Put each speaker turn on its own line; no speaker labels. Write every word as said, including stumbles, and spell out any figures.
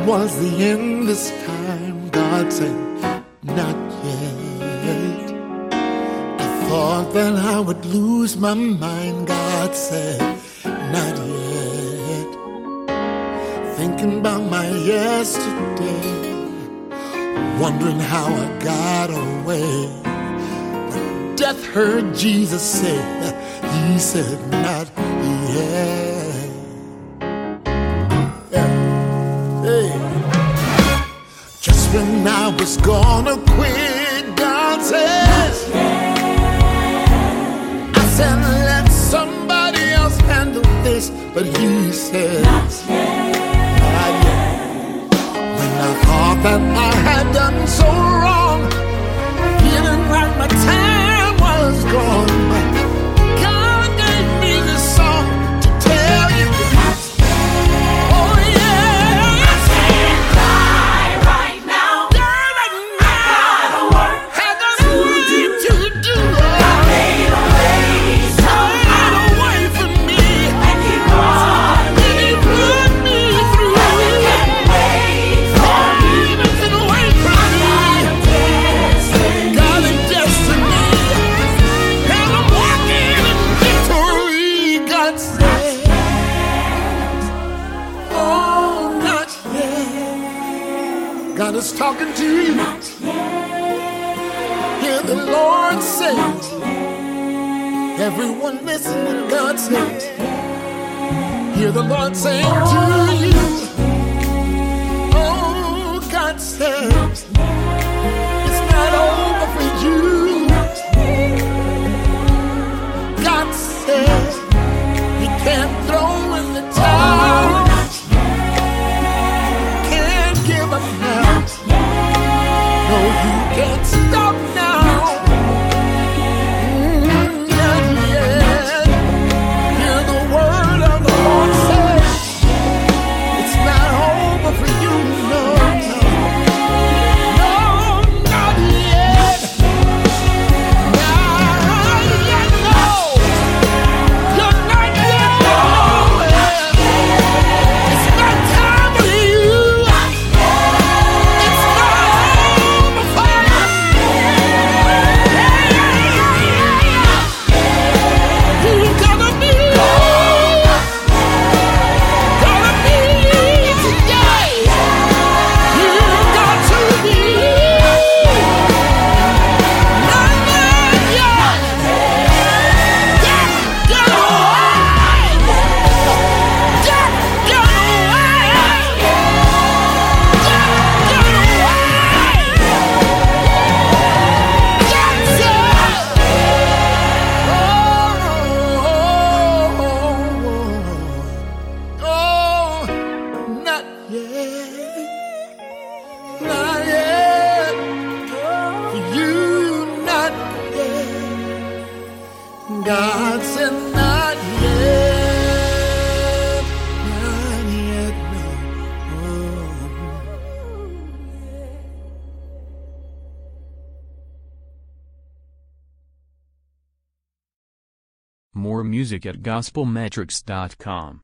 was the end this time. God said, not yet. I thought that I would lose my mind. God said, not yet. Thinking about my yesterday, wondering how I got away. When death heard Jesus say, he said, not yet. Yeah. Hey. Just when I was gonna quit, God says, I said, let somebody else handle this. But he said, not yet. When I thought that I had done so wrong, feeling like my time was gone, God gave me this song to tell you. Oh yeah, I can't cry right now. Right now. I got a work, I got to, do. to do. I made a way, made a way for me, and He brought me, he put me through. And I can't wait for you. I can't wait for me. God and destiny, and I'm walking in victory. God said, oh, not yet. God is talking to you. Hear the Lord say it. Everyone listening, God says, hear the Lord saying to you, oh, God says, it's not over for you. God says, He can't throw in the towel, can't give up now. No, you can't stop now. Mm, not yet. Hear the word of the Lord say, it's not over for you. No, no, no, not yet. Not yet, no. You're not yet. It's not time for you. It's not over for you. You gotta be, gotta be today. You got to be. Not yet. Death got away. Death got away. Death got away. Death said, oh, not yet. Not yet. For you, not yet. God said, not yet. Not yet, no.
More music at gospel metrics dot com.